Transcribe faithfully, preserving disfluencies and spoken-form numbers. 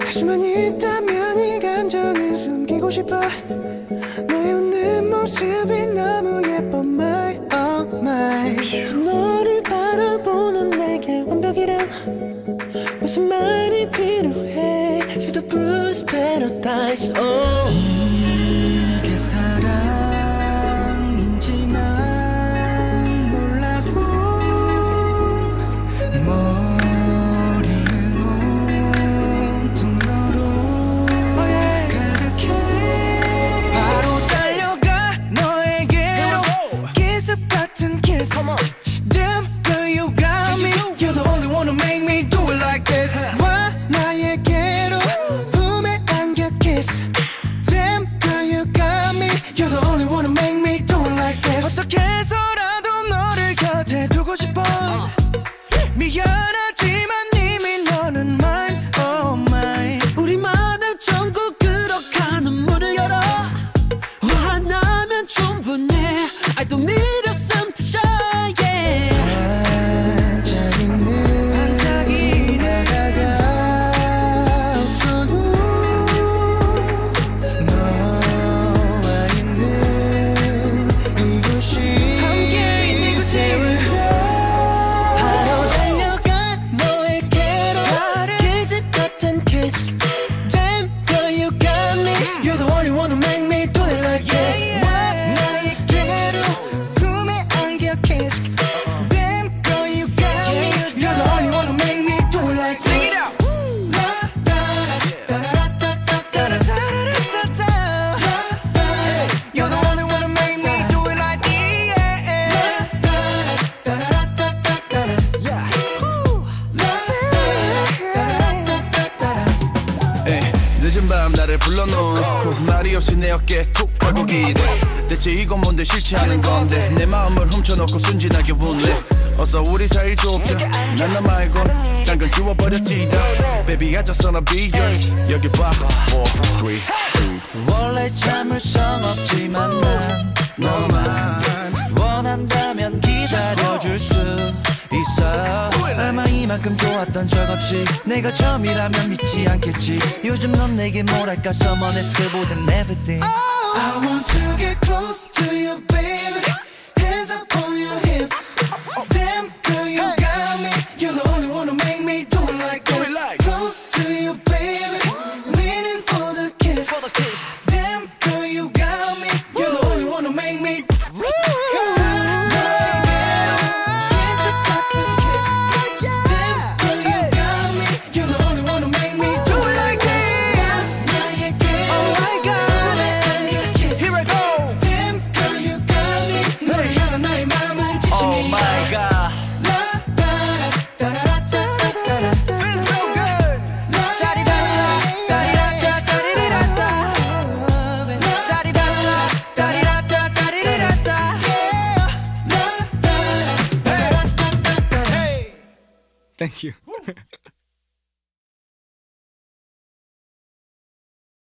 할 수만 있다면 이 감정은 숨기고 싶어. 너의 웃는 모습이 너무 예뻐 my oh my. 너를 바라보는 내게 완벽이란 무슨 말이 필요해. You're the blues paradise. Oh. 이게 사랑인지 난 몰라도 머리는 온통 너로 가득해. 바로 달려가 너에게로 기습 같은 kiss. Damn girl you got me. You're the only one who make me do it like this. 와 나에게로 품에 안겨 kiss. Damn girl you got me. You're the only one who make me do it like this. 어떻게 해서라도 너를 곁에 두고 싶어. 미안하지만 이미 너는 mine oh mine. 우리만의 전국으로 가는 문을 열어. 너 하나면 충분해. I don't need a some to shine yeah. 반짝이는 반짝이는 다가가 없어도 너와 있는 이곳이 함께인 이곳이 바로 달려가 너에게로 기습 같은 kiss. Damn girl you got me. You're the only one who make me do it like this. 와 나에게로 품에 안겨 kiss. Damn girl you got me. You're the only one who make me do it like this. Sing it out. You're the only one who make me do it like this. 에이, 늦은 밤 나를 불러놓고 말이 없이 내 어깨에 툭 걸고 기대. 대체 이건 뭔데 싫지 않은 건데 내 마음을 훔쳐놓고 순진하게 웃네. 어서 우리 사이 좁혀 난 너 말곤 딴 건 지워버렸지다. Baby I just wanna be yours. 여기 봐 four, three, two. 원래 참을성 없지만 난 너만 원한다면 기다려줄 수 있어. 아마 이만큼 좋았던 적 없이 내가 처음이라면 믿지 않겠지. 요즘 넌 내게 뭐랄까 someone else보단 everything. I want to get close to you baby. Hands up on your hips. Damn girl you got me. You're the only one who make me do it like this. Close to you baby. Leaning for the kiss. Damn girl you got me. You're the only one who make me. Thank you.